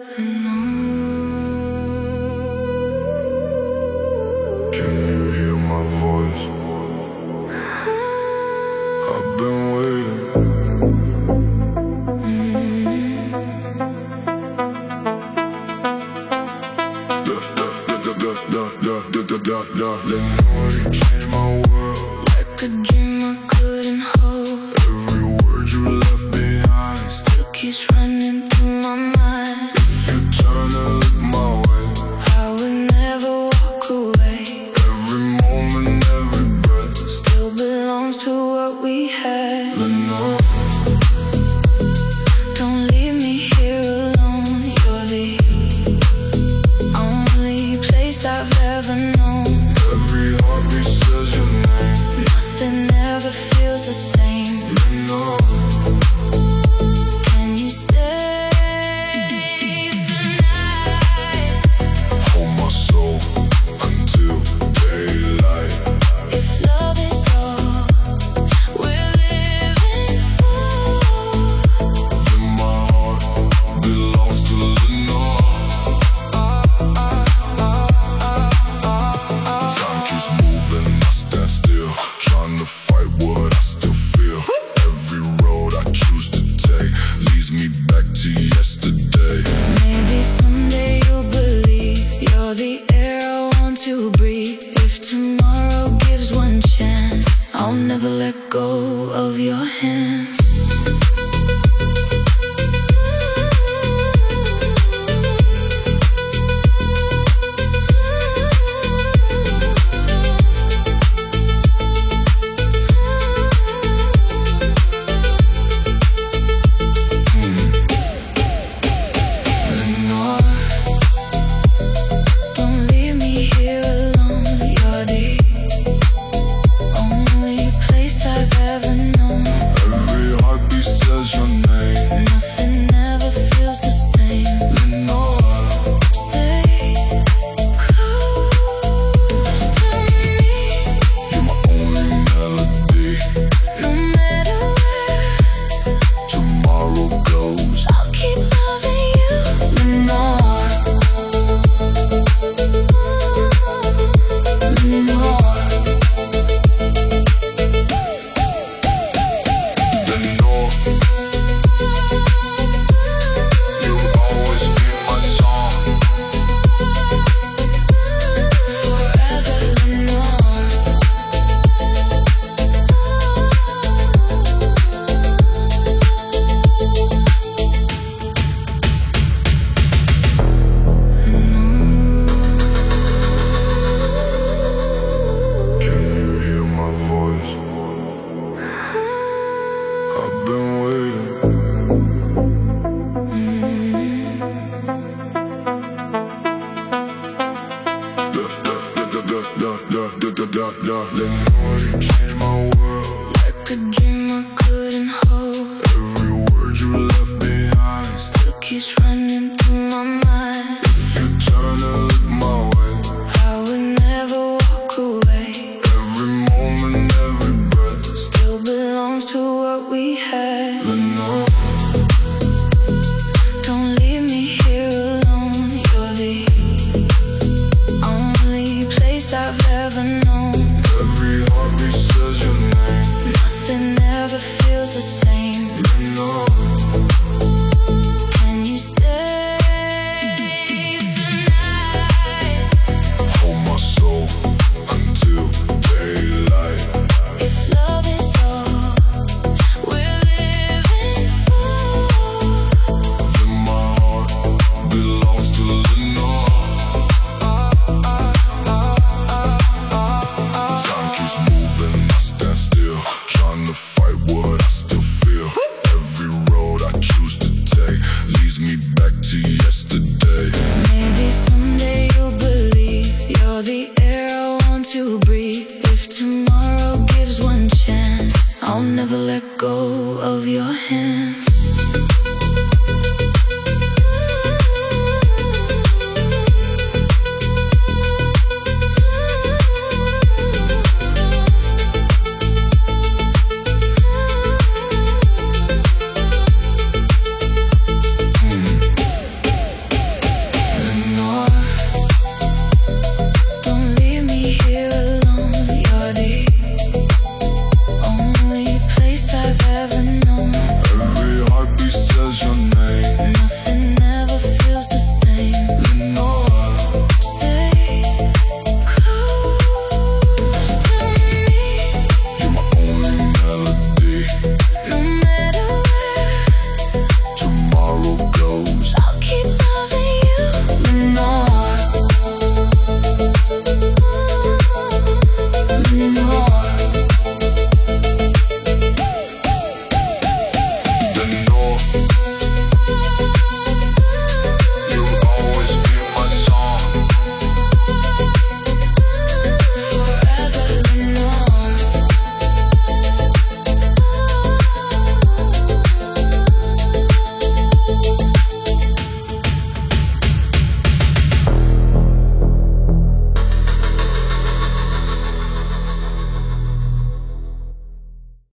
Can you hear my voice? I've been waiting. Lenore, you changed my world. Like a dream I couldn't hold. Every word you left behind Still keeps running through my mind. If you turn and look my way, I would never walk away. every moment, every breath Still belongs to what we had. Lenore, Don't leave me here alone. You're the only place I've ever known. every heartbeat says your name. Nothing ever feels the same. Lenore, Can you stay tonight? hold my soul until daylight. If love is all we're living for, Then my heart belongs to Lenore. Time keeps moving, I stand still, trying to fight what I still feel. Every road I choose to take leads me back to yesterday. maybe someday you'll believe you're the air I want to breathe. If tomorrow gives one chance, I'll never let go of your hands. Lenore, Don't leave me here alone. You're the only place I've ever known. every heartbeat says your name. Nothing ever feels the same. Lenore, Stay close to me. you're my only melody. No matter where, Tomorrow goes. I'll keep loving you. Lenore, Lenore. Lenore, you'll always be my song. Forever, Lenore. Can you hear my voice? I've been waiting. Lenore, you changed my world. Like a dream I couldn't hold. Every word you left behind Still keeps running